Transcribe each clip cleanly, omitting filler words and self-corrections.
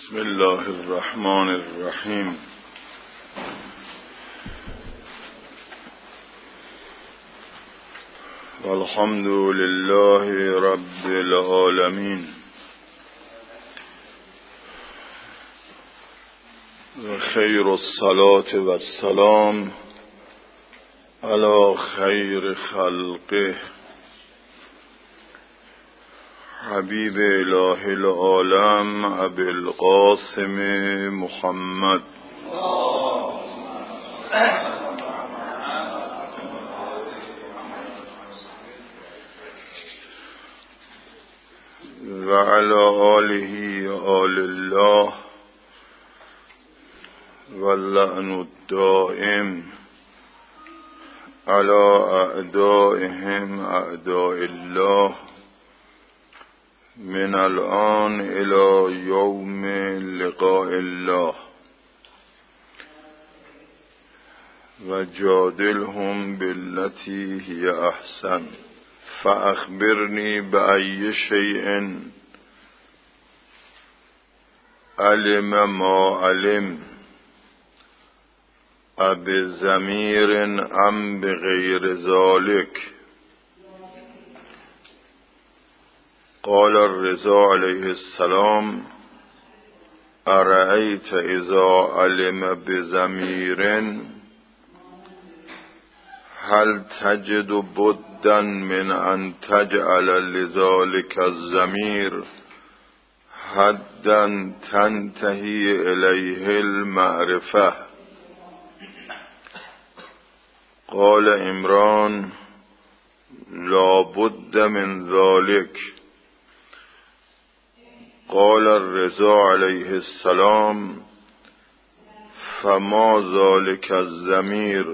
بسم الله الرحمن الرحیم. والحمد لله رب العالمین و خیر الصلاة و السلام علی خیر خلقه حبیب اله العالم ابی القاسم محمد و علی آله آل الله و اللعن الدائم علی اعدائهم اعداء الله من الآن الى یوم لقاء الله و جادلهم بالتي هي احسن فاخبرني بأي شيء علم ما علم أبضمير أم بغير ذلك. قال الرضا عليه السلام أرأيت إذا علم بضمير هل تجد بدا من أن تجعل لذلك الضمير حدا تنتهي إليه المعرفة؟ قال عمران لا بد من ذلك. قال الرضا عليه السلام فما ذلك الضمير؟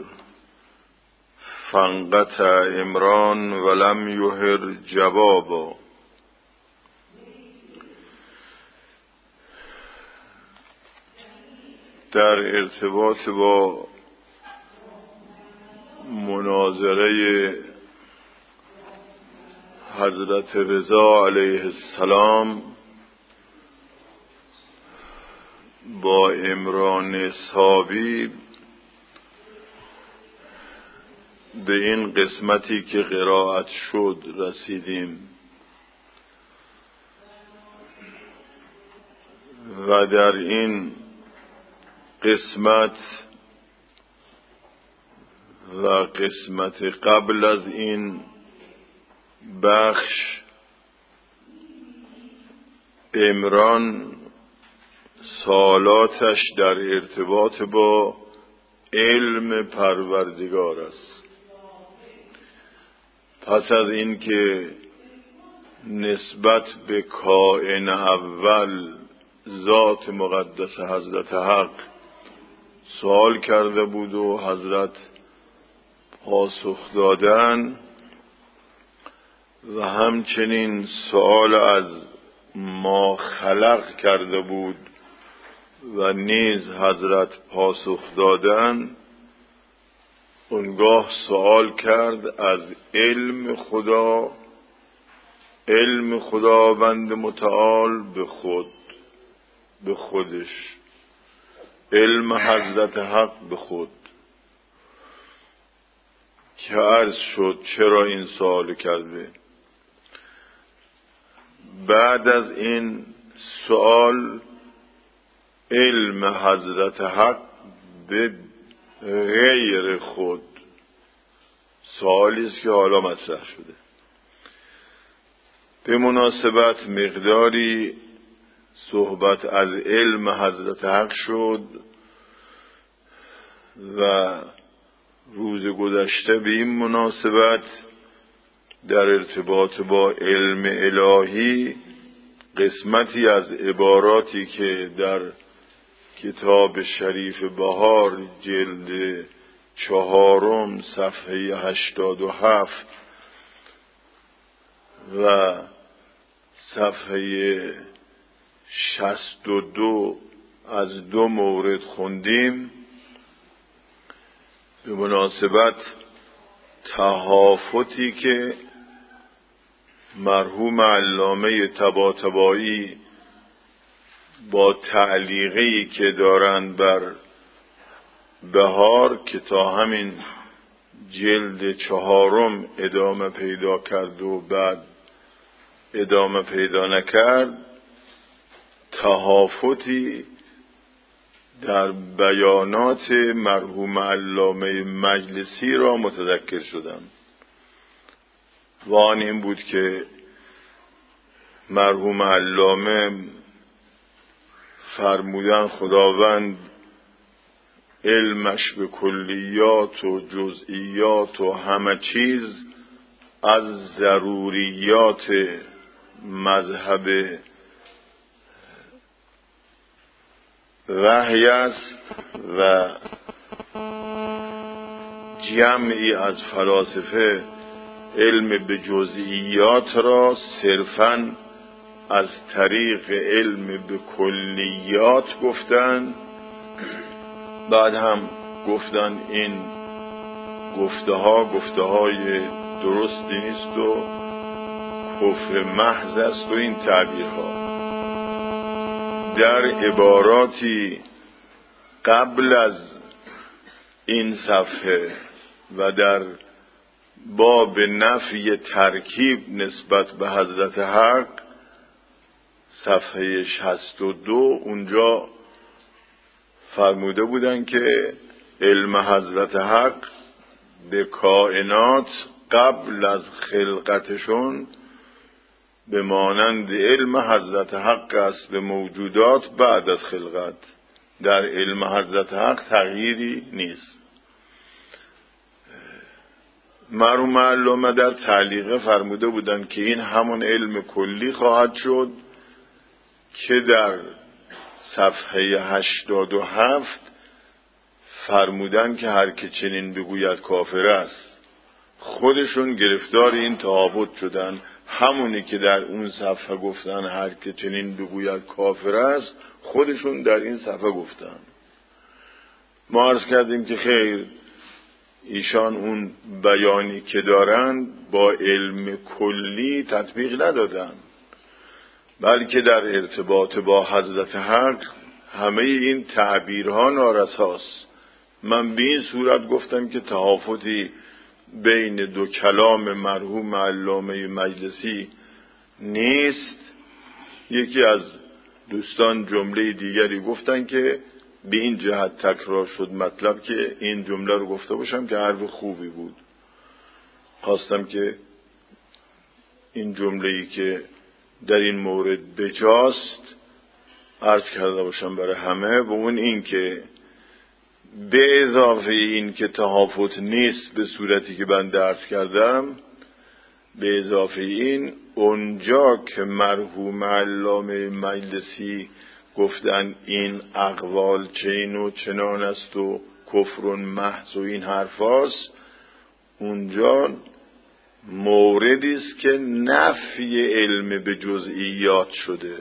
فانقطع عمران ولم يهر جوابا. در ارتباط با مناظره حضرت رضا علیه السلام با عمران صابی به این قسمتی که قرائت شد رسیدیم و در این قسمت و قسمت قبل از این بخش عمران سوالاتش در ارتباط با علم پروردگار است. پس از این که نسبت به کائن اول ذات مقدس حضرت حق سوال کرده بود و حضرت پاسخ دادن و همچنین سوال از ما خلق کرده بود و نیز حضرت پاسخ دادن، اونگاه سوال کرد از علم خدا، علم خداوند متعال به خودش، علم حضرت حق به خود، که عرض شد چرا این سوال کرده. بعد از این سوال علم حضرت حق به غیر خود، سوالی است که حالا مطرح شده. به مناسبت مقداری صحبت از علم حضرت حق شد و روز گذشته به این مناسبت در ارتباط با علم الهی قسمتی از عباراتی که در کتاب شریف بهار جلد 4 صفحه 87 و صفحه 62 از 2 مورد خوندیم، به مناسبت تهافتی که مرحوم علامه طباطبایی با تعلیقی که دارند بر بهار که تا همین جلد 4 ادامه پیدا کرد و بعد ادامه پیدا نکرد، تهافتی در بیانات مرحوم علامه مجلسی را متذکر شدم و آن این بود که مرحوم علامه فرمودن خداوند علمش به کلیات و جزئیات و همه چیز از ضروریات مذهب وحی است و جمعی از فلاسفه علم به جزئیات را صرفاً از طریق علم به کلیات گفتن. بعد هم گفتن این گفته های درستی نیست و کفر محض است و این تعبیرها. در عباراتی قبل از این صفحه و در باب نفی ترکیب نسبت به حضرت حق صفحه 62 اونجا فرموده بودن که علم حضرت حق به کائنات قبل از خلقتشون به مانند علم حضرت حق است به موجودات بعد از خلقت. در علم حضرت حق تغییری نیست. مرحوم علامه در تعلیقه فرموده بودند که این همون علم کلی خواهد شد که در صفحه 87 فرمودن که هر که چنین بگوید کافر است. خودشون گرفتار این تهافت شدن. همونی که در اون صفحه گفتن هر که چنین بگوید کافر است، خودشون در این صفحه گفتن. ما عرض کردیم که خیر، ایشان اون بیانی که دارن با علم کلی تطبیق ندادن، بلکه در ارتباط با حضرت حق همه این تعبیرها نارساست. من به این صورت گفتم که تهافتی بین دو کلام مرحوم علامه مجلسی نیست. یکی از دوستان جمله دیگری گفتن که به این جهت تکرار شد مطلب که این جمله رو گفته باشم که حرف خوبی بود. خواستم که این جمله‌ای که در این مورد بجاست عرض کرده باشم برای همه، و اون این که به اضافه این که تهافت نیست به صورتی که من درس کردم، به اضافه این اونجا که مرحوم علامه مجلسی گفتن این اقوال چین و چنان است و کفر محض و این حرفاست، اونجا موردی است که نفی علم به جزئیات شده.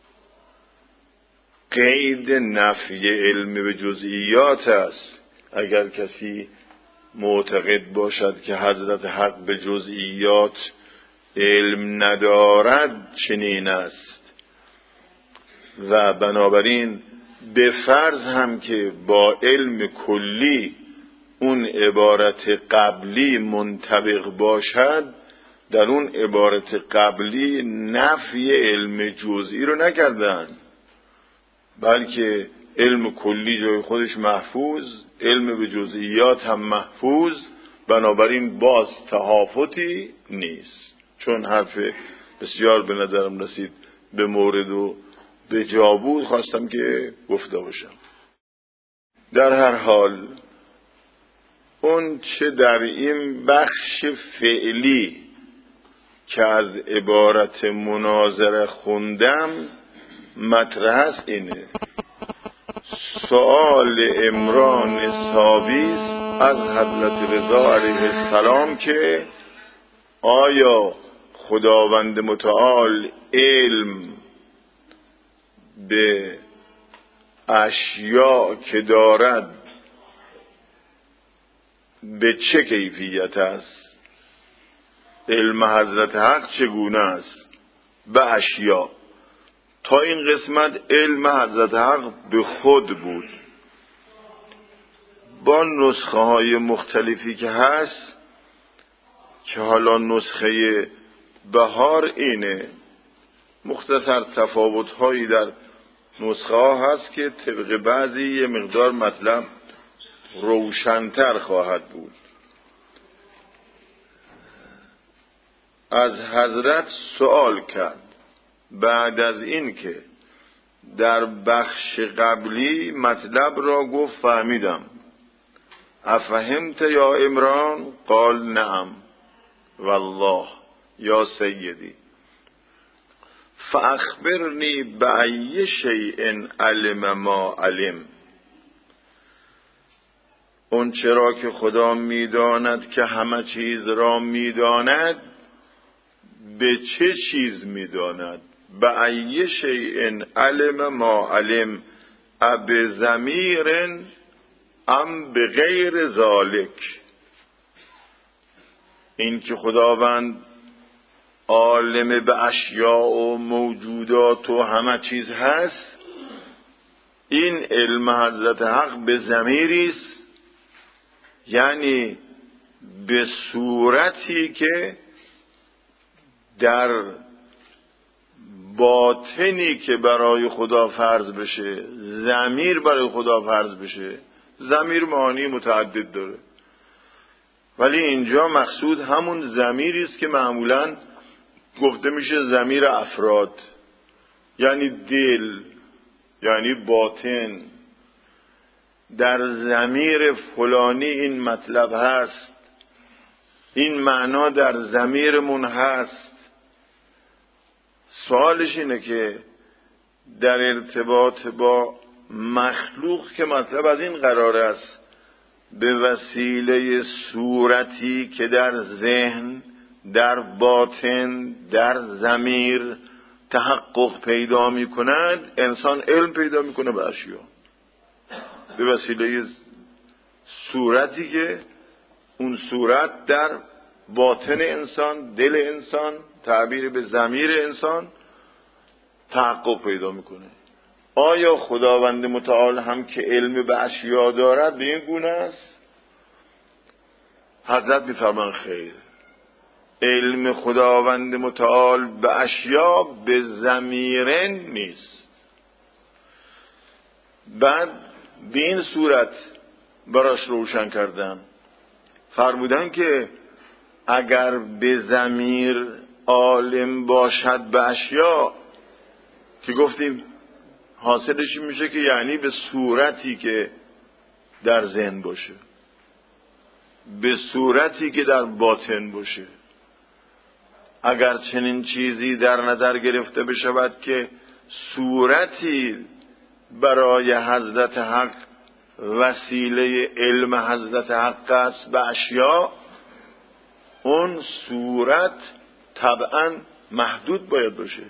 قید نفی علم به جزئیات است. اگر کسی معتقد باشد که حضرت حق به جزئیات علم ندارد چنین است، و بنابراین به فرض هم که با علم کلی اون عبارت قبلی منطبق باشد، در اون عبارت قبلی نفی علم جزئی رو نکردن، بلکه علم کلی جای خودش محفوظ، علم به جزئیات هم محفوظ. بنابراین باز تهافتی نیست. چون حرف بسیار به نظرم رسید به مورد و به جا بود، خواستم که گفته باشم. در هر حال اون چه در این بخش فعلی که از عبارت مناظره خوندم مطرح است اینه: سؤال عمران ساویس از حضرت رضا علیه السلام که آیا خداوند متعال علم به اشیاء که دارد به چه کیفیت است؟ علم حضرت حق چگونه است به اشیاء؟ تا این قسمت علم حضرت حق به خود بود. با نسخه های مختلفی که هست، که حالا نسخه بهار اینه، مختصر تفاوت هایی در نسخه ها هست که طبق بعضی یه مقدار مطلب روشن‌تر خواهد بود. از حضرت سوال کرد بعد از این که در بخش قبلی مطلب را گفت فهمیدم. افهمت یا عمران؟ قال نعم والله یا سیدی فاخبرنی بأی شیء علم ما علم. اون چرا که خدا میداند که همه چیز را میداند، به چه چیز میداند؟ بأی شیء علم ما علم اب ضمیر ام بغیر ذالک. این که خداوند عالم به اشیاء و موجودات و همه چیز هست، این علم حضرت حق به ضمیری است، یعنی به صورتی که در باطنی که برای خدا فرض بشه، ضمیر برای خدا فرض بشه. ضمیر معانی متعدد داره، ولی اینجا مقصود همون ضمیری است که معمولاً گفته میشه ضمیر افراد، یعنی دل، یعنی باطن. در ضمیر فلانی این مطلب هست، این معنا در ضمیرمون هست. سوالش اینه که در ارتباط با مخلوق که مطلب از این قرار است به وسیله صورتی که در ذهن، در باطن، در ضمیر تحقق پیدا می کند، انسان علم پیدا می کنه به اشیا به وسیله صورتی که اون صورت در باطن انسان، دل انسان، تعبیر به ضمیر انسان تحقق پیدا می کنه. آیا خداوند متعال هم که علم به اشیا دارد به این گونه است؟ حضرت می فرمان خیر، علم خداوند متعال به اشیا به ضمیرن نیست. بعد به این صورت براش روشن کردن، فرمودن که اگر به ضمیر عالم باشد به اشیا، که گفتیم حاصلش میشه که یعنی به صورتی که در ذهن باشه، به صورتی که در باطن باشه. اگر چنین چیزی در نظر گرفته بشود که صورتی برای حضرت حق وسیله علم حضرت حق است به اشیا، اون صورت طبعا محدود باید باشه.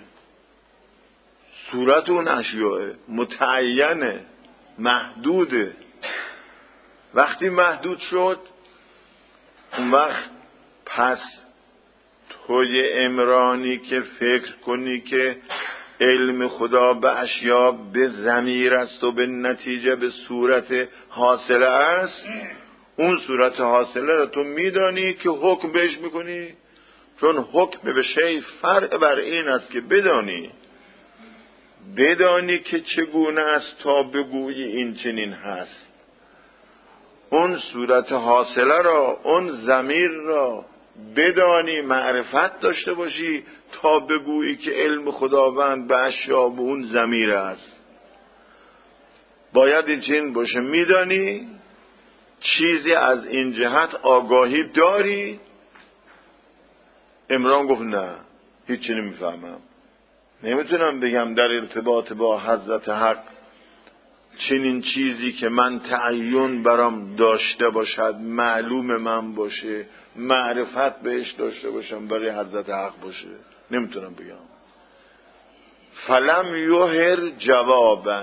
صورت اون اشیاء متعینه، محدوده. وقتی محدود شد، اون وقت پس توی عمرانی که فکر کنی که علم خدا به اشیا به ضمیر است و به نتیجه به صورت حاصله است، اون صورت حاصله را تو میدانی که حکم بهش میکنی، چون حکم به شی فرع بر این است که بدانی که چگونه است تا بگویی این چنین هست. اون صورت حاصله را، اون ضمیر را بدانی، معرفت داشته باشی تا بگویی که علم خداوند به اشیا به اون ضمیر است. باید این چنین باشه. میدانی چیزی از این جهت آگاهی داری؟ عمران گفت نه، هیچی نمیفهمم، نمیتونم بگم در ارتباط با حضرت حق چنین چیزی که من تعین برام داشته باشد، معلوم من باشه، معرفت بهش داشته باشم، برای حضرت حق باشه، نمیتونم بگم. فلم یوهر جوابا،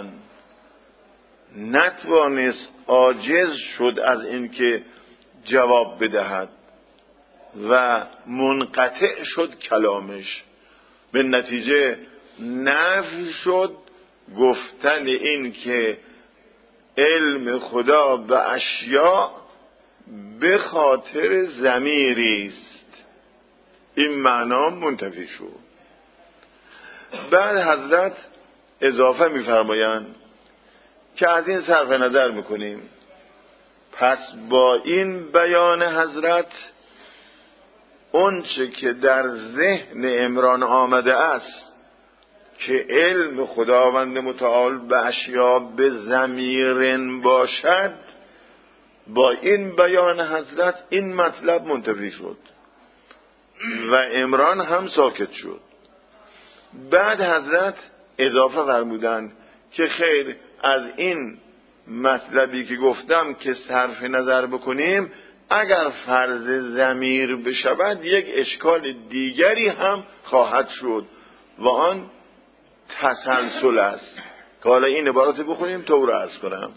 نتوانست، عاجز شد از این که جواب بدهد و منقطع شد کلامش. به نتیجه نفی شد گفتن این که علم خدا به اشیاء به خاطر ضمیری است، این معنا منتفی شد. بعد حضرت اضافه می‌فرمایند که از این صرف نظر می‌کنیم، پس با این بیان حضرت اون چه که در ذهن عمران آمده است که علم خداوند متعال به اشیاء به ضمیر باشد، با این بیان حضرت این مطلب منتفی شد و عمران هم ساکت شد. بعد حضرت اضافه فرمودند که خیر، از این مطلبی که گفتم که صرف نظر بکنیم، اگر فرض ضمیر بشود یک اشکال دیگری هم خواهد شد و آن تسلسل است که حالا این عبارت بخونیم تو رو عرض کنم.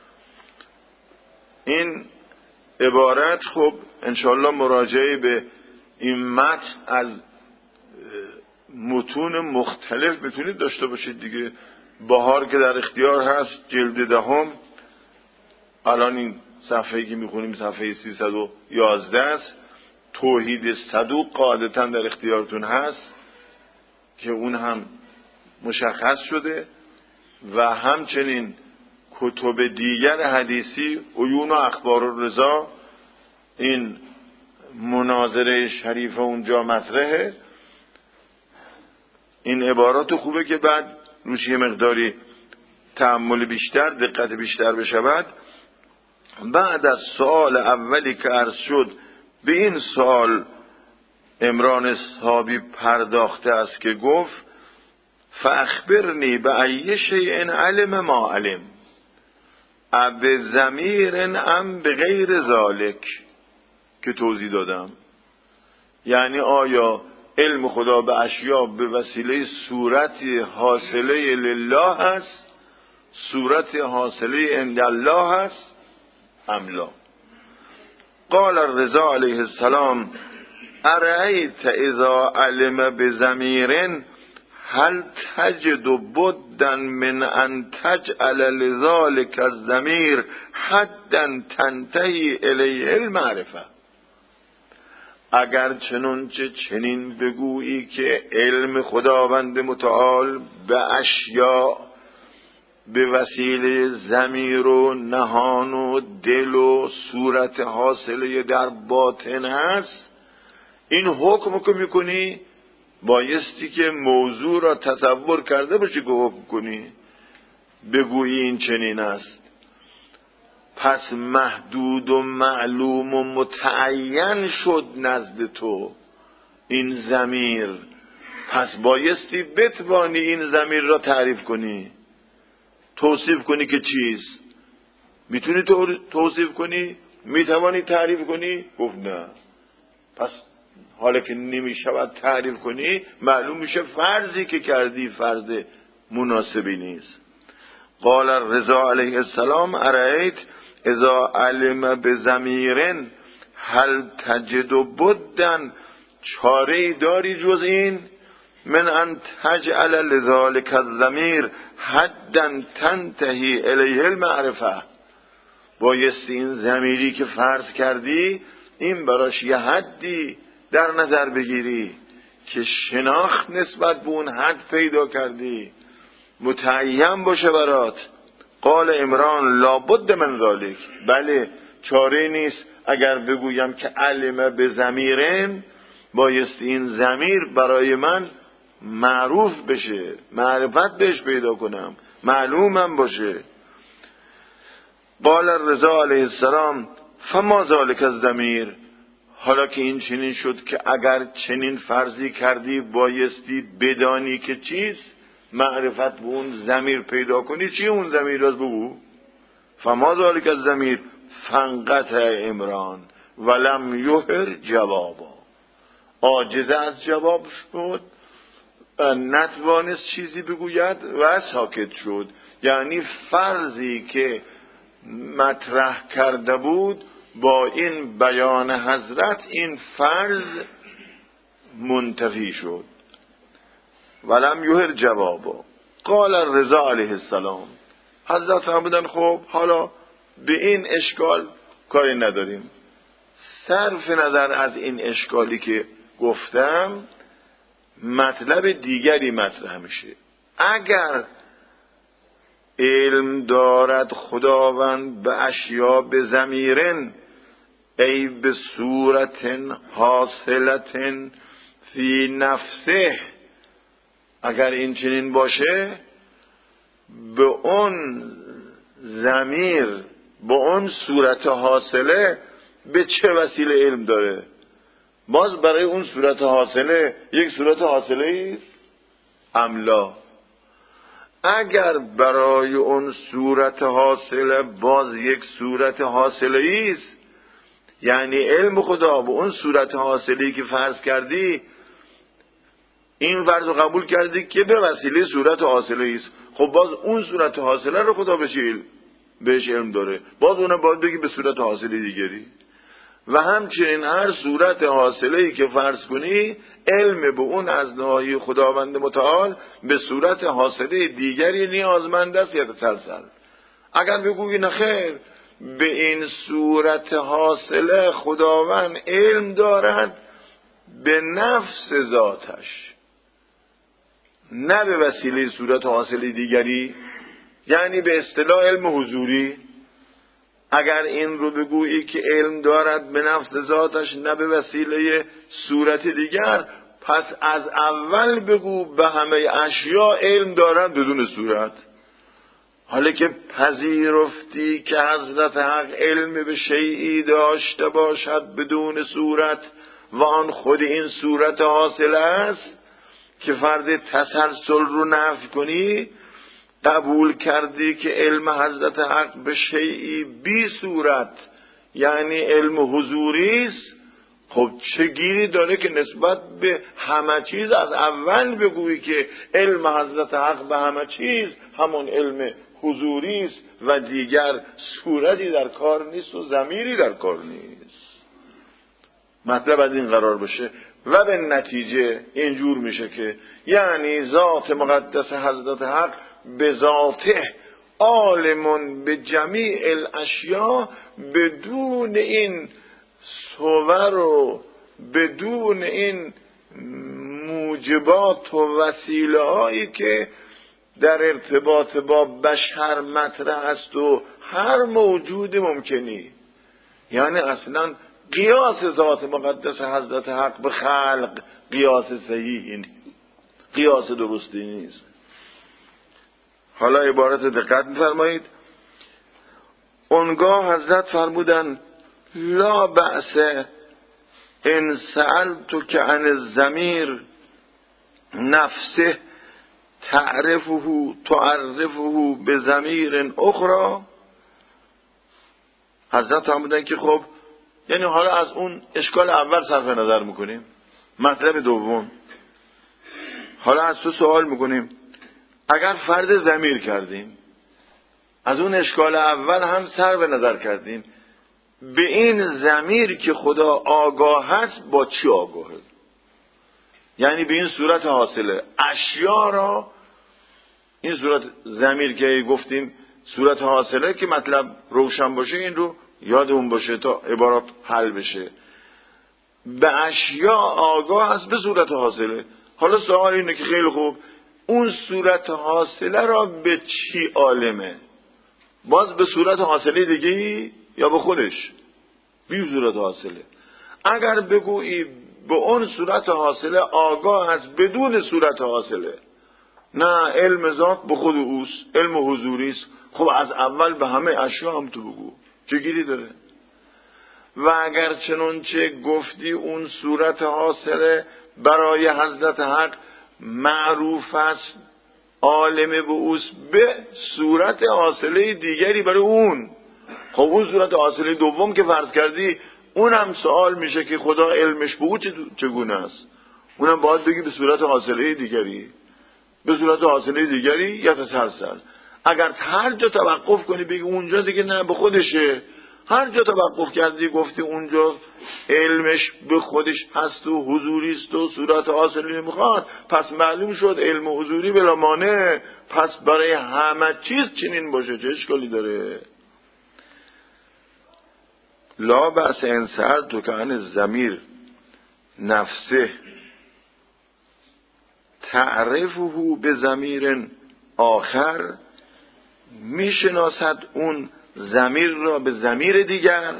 این عبارت خب انشاءالله مراجعه به این متن از متون مختلف بتونید داشته باشید دیگه. بهار که در اختیار هست جلد 10، الان این صفحه‌ای که میخونیم صفحه 311 است. توحید صدوق قاعدتاً در اختیارتون هست که اون هم مشخص شده و همچنین کتب دیگر حدیثی، عیون و اخبار الرضا، این مناظره شریفه اونجا مطرحه. این عبارات خوبه که بعد روش یه مقداری تأمل بیشتر، دقت بیشتر بشود. بعد از سوال اولی که عرض شد، به این سوال عمران صحابی پرداخته است که گفت فاخبرنی بأی شیء علم ما علم اب ضمیر ام بغیر ذالک، که توضیح دادم. یعنی آیا علم خدا به اشیاء به وسیله صورت حاصله لله هست، صورت حاصله عند الله هست ام لا؟ قال الرضا علیه السلام ارأیت اذا علم بضمیر هل تجد بدا من ان تجعل لذلك الضمیر حدا تنتهی الیه المعرفه؟ اگر چنانچه چنین بگویی که علم خداوند متعال به اشیاء به وسیله ضمیر و نهان و دل و صورت حاصله در باطن هست، این حکم که میکنی بایستی که موضوع را تصور کرده باشی که حکم کنی، بگویی این چنین است. پس محدود و معلوم و متعین شد نزد تو این ضمیر، پس بایستی بتوانی این ضمیر را تعریف کنی، توصیف کنی که چیست. میتونی توصیف کنی؟ میتوانی تعریف کنی؟ گفت نه. پس حالا که نمیشود تعریف کنی، معلوم میشه فرضی که کردی فرض مناسبی نیست. قال الرضا علیه السلام ارأیت اذا علم بضمیر هل تجد بدا، چاره داری جز این؟ من ان تجعل لذلك الضمیر حدا تنتهی الیه المعرفه، بایستی این ضمیری که فرض کردی این براش یه حدی در نظر بگیری که شناخت نسبت به اون حد پیدا کردی، متعین باشه برات. قال عمران لابد من ذالک، بله چاره نیست اگر بگویم که علم به ضمیرم، بایستی این ضمیر برای من معروف بشه، معرفت بهش پیدا کنم، معلومم باشه. قال الرضا علیه السلام فما ذالک الضمیر، حالا که این چنین شد که اگر چنین فرضی کردی بایستی بدانی که چیست، معرفت به اون ضمیر پیدا کنی. چی اون ضمیر راست بگو؟ فما ذالک الضمیر فانقطع عمران ولم یهر جوابا، عاجز از جواب شد، نتوانست چیزی بگوید و ساکت شد. یعنی فرضی که مطرح کرده بود با این بیان حضرت این فرض منتفی شد. ولم یهر جوابا. قال رضا علیه السلام، حضرت فرمودن خب حالا به این اشکال کاری نداریم، صرف نظر از این اشکالی که گفتم مطلب دیگری مطرح میشه. اگر علم دارد خداوند به اشیا به ضمیرن ای به صورت حاصلت فی نفسه، اگر این چنین باشه به اون ضمیر به اون صورت حاصله به چه وسیله علم داره؟ باز برای اون صورت حاصله یک صورت حاصله است املا. اگر برای اون صورت حاصله باز یک صورت حاصله است، یعنی علم خدا به اون صورت حاصلی که فرض کردی این فرض رو قبول کردی که به وسیله صورت حاصله است، خب باز اون صورت حاصله رو خدا بهش علم داره، باز اونم باید بگی به صورت حاصله دیگری. و همچنین هر صورت حاصله‌ای که فرض کنی علم به اون از ناحیه خداوند متعال به صورت حاصله دیگری نیازمند است یا تسلسل. اگر بگویی نه خیر به این صورت حاصله خداوند علم دارد به نفس ذاتش نه به وسیله صورت حاصله دیگری، یعنی به اصطلاح علم حضوری، اگر این رو بگویی که علم دارد به نفس ذاتش نه به وسیله صورت دیگر، پس از اول بگو به همه اشیا علم دارد بدون صورت. حالا که پذیرفتی که حضرت حق علم به شیئی داشته باشد بدون صورت و آن خود این صورت حاصل است که فرض تسلسل رو نفی کنی، قبول کردی که علم حضرت حق به شیئی بی صورت یعنی علم حضوری است، خب چه گیری داره که نسبت به همه چیز از اول بگویی که علم حضرت حق به همه چیز همون علم حضوری است و دیگر صورتی در کار نیست و ضمیری در کار نیست. مطلب از این قرار بشه و به نتیجه اینجور میشه که یعنی ذات مقدس حضرت حق به ذاته عالمون به جمیع الاشیا بدون این صور و بدون این موجبات و وسیله هایی که در ارتباط با بشر مطرح است و هر موجود ممکنی. یعنی اصلا قیاس ذات مقدس حضرت حق به خلق قیاس صحیحی نیست، قیاس درستی نیست. حالا عبارت دقت می‌فرمایید. اونگاه حضرت فرمودن لا بأس ان سألتک عن الضمیر نفسه تعرفه به ضمیر اخرى. حضرت فرمودن که خب یعنی حالا از اون اشکال اول صرف نظر میکنیم، مطلب دوم حالا از تو سوال میکنیم اگر فرض ضمیر کردیم از اون اشکال اول هم صرف نظر کردیم، به این ضمیر که خدا آگاه هست با چی آگاهه؟ یعنی به این صورت حاصله اشیا را، این صورت ضمیر که گفتیم صورت حاصله که مطلب روشن باشه این رو یادمون باشه تا عبارات حل بشه. به اشیا آگاه هست به صورت حاصله. حالا سوال اینه که خیلی خوب اون صورت حاصله را به چی عالمه؟ باز به صورت حاصله دیگه یا به خودش؟ بی صورت حاصله. اگر بگویی به اون صورت حاصله آگاه هست بدون صورت حاصله، نه علم ذات به خود اوست، علم حضوری است، خب از اول به همه اشیا هم تو بگو، چه گیری داره؟ و اگر چنانچه گفتی اون صورت حاصله برای حضرت حق معروف است عالم به اوست به صورت حاصله دیگری برای اون، خب اون صورت حاصله دوم که فرض کردی اونم سوال میشه که خدا علمش به او چگونه است؟ اونم باید بگی به صورت حاصله دیگری، به صورت حاصله دیگری یا تسلسل. اگر هر جا توقف کنی بگی اونجا دیگه نه به خودشه، هر جا توقف کردی گفتی اونجا علمش به خودش هست و حضوری است و صورت حاصلی میخواد، پس معلوم شد علم حضوری بلا مانع، پس برای همه چیز چنین باشه، چه اشکالی داره؟ لا بأس ان سألتک عن الضمیر نفسه تعرفه به ضمیر آخر، میشناسد اون ضمیر را به ضمیر دیگر.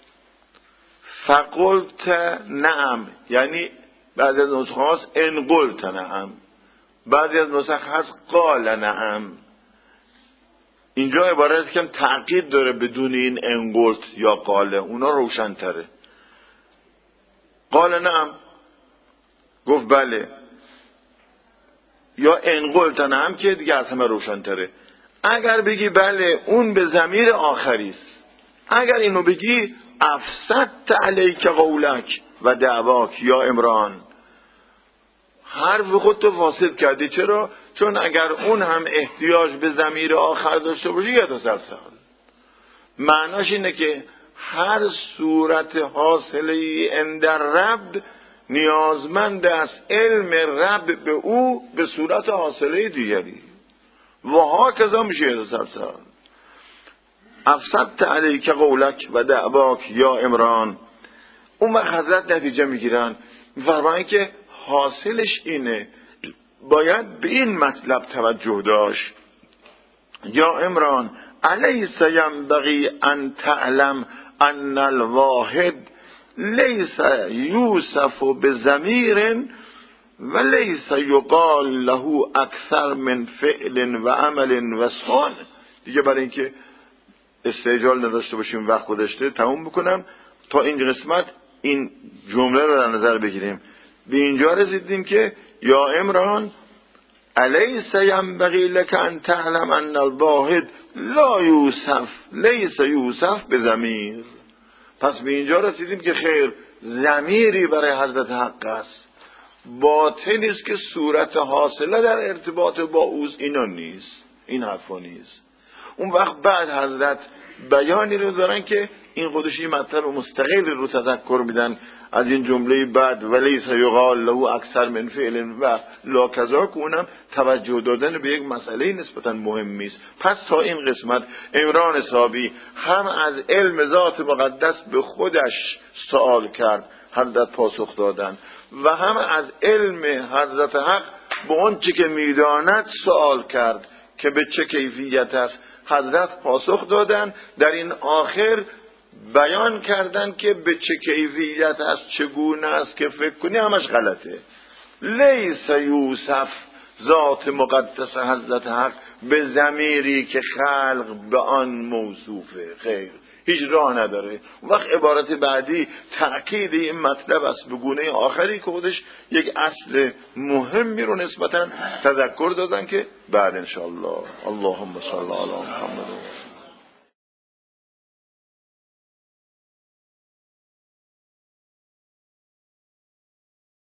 فقلت نعم، یعنی بعضی از نسخه هاست ان قلت نعم، بعضی از نسخه هست قال نعم. اینجا عبارت کم تعقیب داره بدون این ان قلت یا قاله، اونا روشن تره. قال نعم، گفت بله، یا ان قلت نعم که دیگه از همه روشن تره. اگر بگی بله اون به ضمیر آخری است، اگر اینو بگی افسدت علیک قولک و دعواک یا عمران، حرف خودتو فاسد کردی. چرا؟ چون اگر اون هم احتیاج به ضمیر آخر داشته باشه یه تسلسل. معناش اینه که هر صورت حاصله اندر رب نیازمند است علم رب به او به صورت حاصله دیگری و ها کذا میشه یه تسلسل. افسدت علیک قولک و دعواک یا عمران. اون وقت حضرت نتیجه میگیرن، میفرمایند که حاصلش اینه، باید به این مطلب توجه داشت. یا عمران الیس ینبغی ان تعلم ان الواحد لیس یوصف بضمیر و لیس یقال له اکثر من فعل و عمل و سخن. دیگه برای اینکه استعجال نداشته باشیم وقت گذشته، تموم بکنم تا این قسمت این جمله رو در نظر بگیریم. به اینجا رسیدیم که یا عمران الیس ینبغی لک ان تعلم ان الواحد لا یوصف لیس یوصف بضمیر. پس به اینجا رسیدیم که خیر، ضمیری برای حضرت حق است، باطنی است که صورت حاصله در ارتباط با اوز اینا نیست، این حرفا نیست. اون وقت بعد حضرت بیانی رو دارن که این خودش این مطلب مستقل رو تذکر میدن از این جمله بعد ولی سیقال له اکثر من فعل و لا کذا، که اونم توجه دادن به یک مسئله نسبتا مهمی است. پس تا این قسمت عمران صابی هم از علم ذات مقدس به خودش سوال کرد، حضرت پاسخ دادن، و هم از علم حضرت حق به اون چی که میداند سوال کرد که به چه کیفیت است، حضرت پاسخ دادن. در این آخر بیان کردن که به چه کیفیت است، چگونه است که فکر کنی همش غلطه. لیس یوصف ذات مقدس حضرت حق به ضمیری که خلق به آن موصوفه، خیر، هیچ راه نداره. وقت عبارت بعدی تأکید این مطلب است به گونه آخری که خودش یک اصل مهمی رو نسبتا تذکر دادن که بعد انشاءالله. اللهم صل علی محمد.